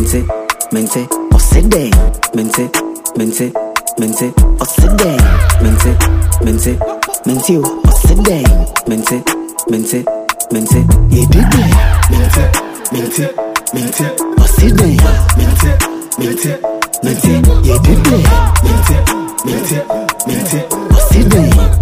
mente, osede, mente, osede, mente, osede, mente, ye did it, mente, osede, mente, ye did it, mente, osede,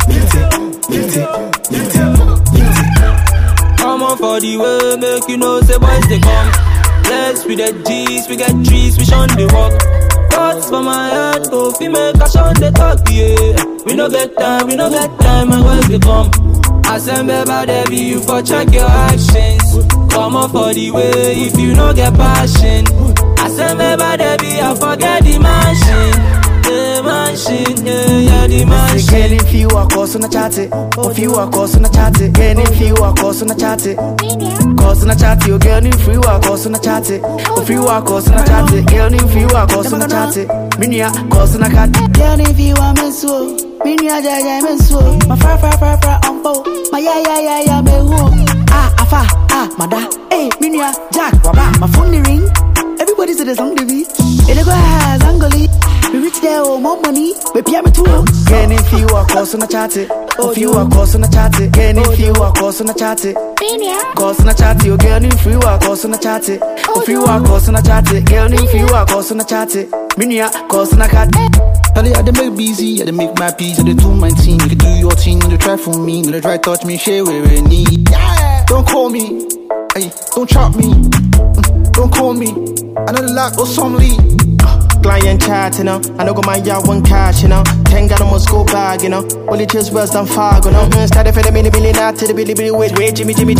mente. Come on for the way, make you know say boys they come. Let's with the G's, we get trees, we shun the walk. Thoughts for my head, go fi make a shun the talk, yeah. We no get time, my boys they come. I send baby, there be you for check your actions. Come on for the way, if you no get passion. I send baby, there be I forget the mansion. The mansion, yeah, the mansion. Again, if you are cause on a chat, if you are cause on a chat, again, if you are cause on a chat, cause on a chat, you girl, if you are cause on a chat, if you are cause on a chat, girl, if you are cause on a chat, minia, cause on a cat, girl, if you are menso, minia, jaya, menso, my fra, umbo, my ya, me who, afa, mada, eh, minia, jack, waba, my phone ring, everybody said the song, Devi, it go has angoli. We reach there, oh, more money, we pay me too. Again, if you are cause on a chat, if you are cause on a chat, again, if you are cause on a chat, cause on a chat, you girl, if you are cause on a chat, if you are cause on a chat, girl, if you are cause on a chat, minia, cause on a cat. I dey make busy, I dey make my peace, I dey do my thing. You can do your thing, you try for me, you try touch me, share where we need. Don't call me, hey, don't trap me, don't call me. I know the lack of some lead. Client chat, you know. I know go my yard one cash, you know. 10 got almost go bag, you know. Only just worse than fog, you know. Started for the million out to the billy, wait, Jimmy. Hey,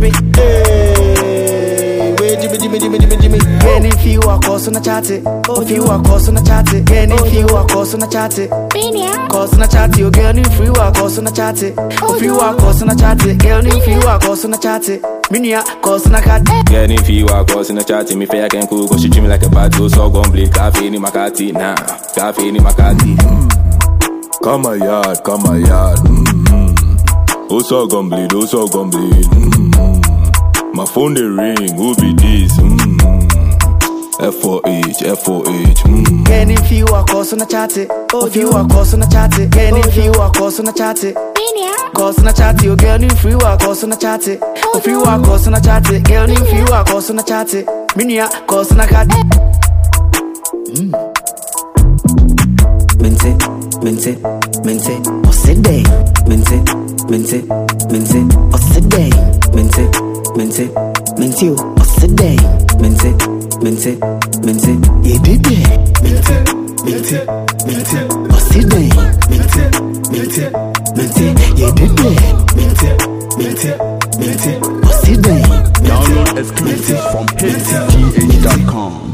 wait, Jimmy. Again, if you are cause on a chat, if you are cause on a chat, again, if you are cause on a chat, cause on a chat, you girl, if you are cause on a chat, if you are cause on a chat, girl, if you are cause on a chat, minia, cause on a cat. Girl, if you are cause on a chat, me fair can cook, cause she treat me like a bad girl, so gon' bleed, cafe ni makati, nah, cafe ni makati. Come my yard, oh so gon' bleed, my phone they ring, who be this, F4H, Again, if you are cause on a chat, if you are cause on a chat, again, if you are cause on a chat, cause on a chat, you girl, if you are cause on a chat, if you are cause on a chat, girl, if you are cause on a chat, minia, cause on a cat. Mente, osede, mente, osede, mente, osede, mente, ye did it, mente, osede, mente, ye did it, mente, osede. Download exclusives from hitsgh.com.